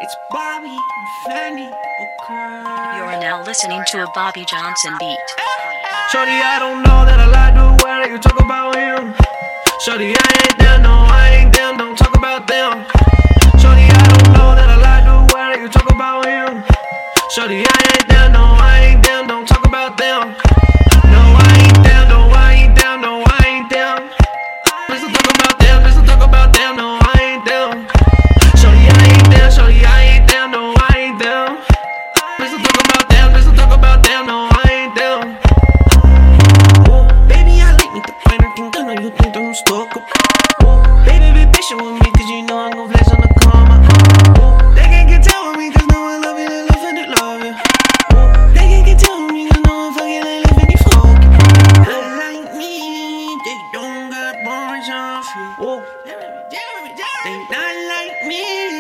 It's Bobby and Fanny, okay. You're now listening to a Bobby Johnson beat. Shorty, I don't know that I like the way that you talk about him. Shorty, I ain't them, no, I ain't them, don't talk about them. Shorty, I don't know that I like the way that you talk about him. Shorty, I ain't them, no, I ain't them, don't talk about them. No, I ain't them, no, I ain't them, no, I ain't them. Please don't talk about them, please don't talk about them, no, I ain't them. Shorty, I ain't them, shorty, I ain't them, no, I ain't them. Please don't talk about them, please don't talk about them, no, I ain't them. Baby, I like me the finer thing, I know you think that I'm stuck up. Baby, be patient with me, cause you know I'm gon' flex on the karma. They can't get tell with me, cause no I love you, they love and they love you. They can't get tell with me, cause no I'm fucking, they live and they fuck. They like me, they don't got bars off you. They not like me,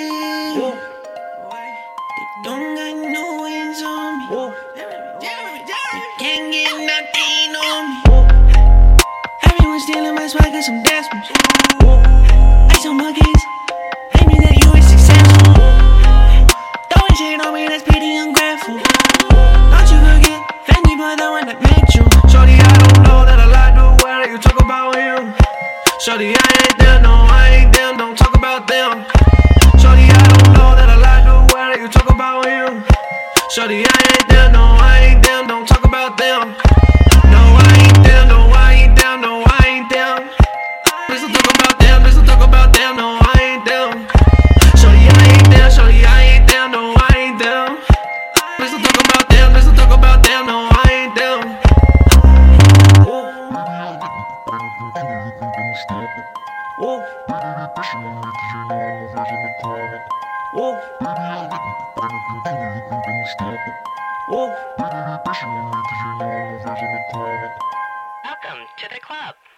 they don't got no hands on me. They can't get nothing on me. Everyone's stealing my swag cause I'm desperate. Ice on my keys, hate me that you is successful. Throwing shit on me, that's pretty ungrateful. Thought you could get Fanny, but I wanna met you. Shorty, I don't know that I like the way that you talk about him. Shorty, I ain't them, no, I ain't them, don't talk about them. Shorty, I don't know that I like the way that you talk about him. Shorty, I ain't them, no, I ain't them, don't talk about them. No, I ain't them, no, I ain't them, no, I ain't them. Please don't talk about them, please don't talk about them, no, I ain't them. Shorty, I ain't them, shorty, I ain't them, no, I ain't them. Please don't talk about them, please don't talk about them, no, I ain't them. Welcome to the club.